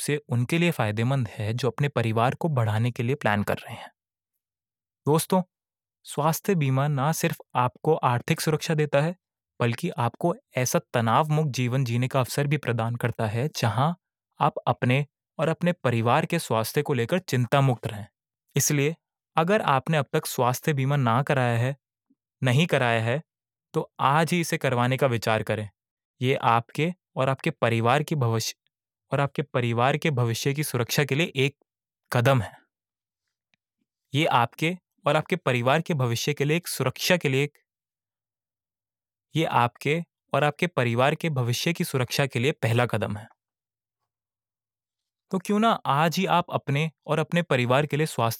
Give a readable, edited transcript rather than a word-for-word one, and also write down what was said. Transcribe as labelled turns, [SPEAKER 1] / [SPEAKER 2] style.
[SPEAKER 1] से उनके लिए फ़ायदेमंद है जो अपने परिवार को बढ़ाने के लिए प्लान कर रहे हैं। दोस्तों, स्वास्थ्य बीमा ना सिर्फ आपको आर्थिक सुरक्षा देता है, बल्कि आपको ऐसा तनाव मुक्त जीवन जीने का अवसर भी प्रदान करता है, जहां आप अपने और अपने परिवार के स्वास्थ्य को लेकर चिंता मुक्त रहें। इसलिए, अगर आपने अब तक स्वास्थ्य बीमा नहीं कराया है, तो आज ही इसे करवाने का विचार करें। ये आपके और आपके परिवार के भविष्य की सुरक्षा के लिए एक कदम है। ये आपके और आपके परिवार के भविष्य के लिए एक सुरक्षा के लिए ये आपके और आपके परिवार के भविष्य की सुरक्षा के लिए पहला कदम है। तो क्यों ना आज ही आप अपने और अपने परिवार के लिए स्वास्थ्य